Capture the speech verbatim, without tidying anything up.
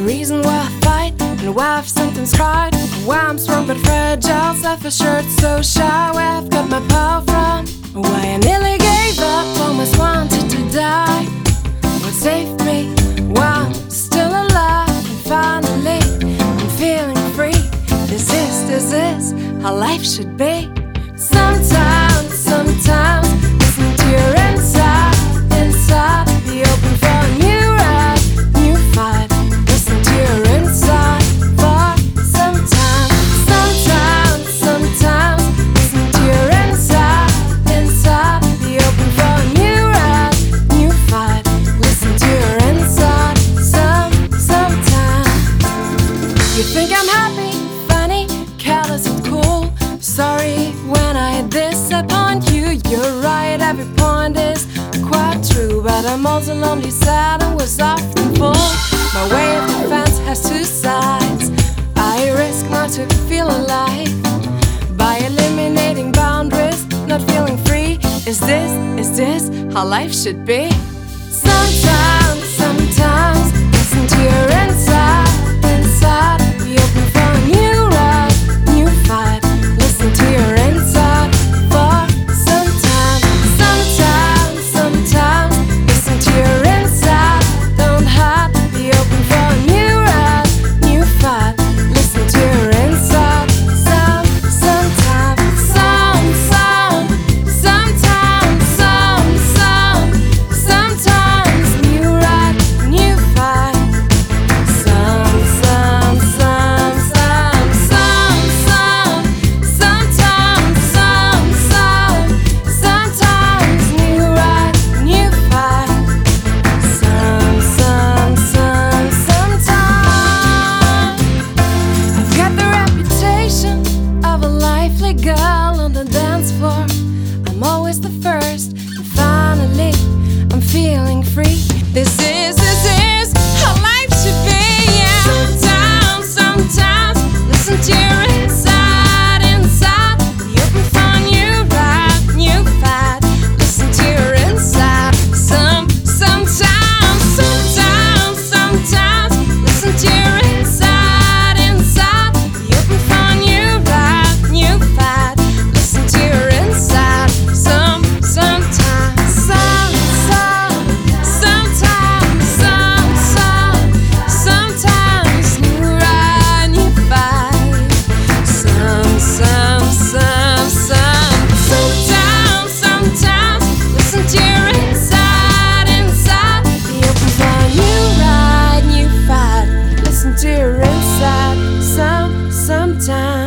reason why I fight, and why I've sometimes cried, and why I'm strong but fragile, self-assured, so shy. Where I've got my power from, why I nearly gave up, almost wanted to die. What saved me, why I'm still alive, and finally I'm feeling free. This is, this is how life should be. Sometimes, sometimes listen to your inside, inside. Be open for a new ride, new fight. Listen to your inside for sometimes, sometimes, sometimes listen to your inside, inside. Be open for a new ride, new fight. Listen to your inside, some, sometimes. You think I'm happy, funny, careless and cool. Sorry when I disappoint you. You're right, every point is quite true, but I'm also lonely, sad, and was often full. My way of defense has two sides. I risk not to feel alive by eliminating boundaries, not feeling free. Is this, is this how life should be? Sometimes, sometimes listen to your inside, inside. Be open for a new ride, new fight. Listen to your inside for sometimes, sometimes, sometimes listen to your inside. Don't hide, be open for a new ride, new fight. Listen to your inside, some, sometimes, some, some, sometimes, some, some, sometimes new ride, new fight. Some, some, some, some, some, some, sometimes, some, some, sometimes new ride, new fight. Some, some, some, sometimes. I've got the reputation of a lively girl on the dance floor. I'm always the first, and finally I'm feeling free. This is, this is how life should be. Yeah. Sometimes, sometimes listen to your inside, inside. Be open for a new ride, new fight. Listen to your inside. Some, sometimes, sometimes, sometimes listen to your inside, inside. Be open for a new ride, new fight. Listen to your inside. Some, sometimes, some, some, sometimes, some, some, sometimes new ride, new fight. Some, some, some, some, sometimes, sometimes listen to your inside, inside. Be open for a new ride, new fight. Listen to your inside, some, sometimes.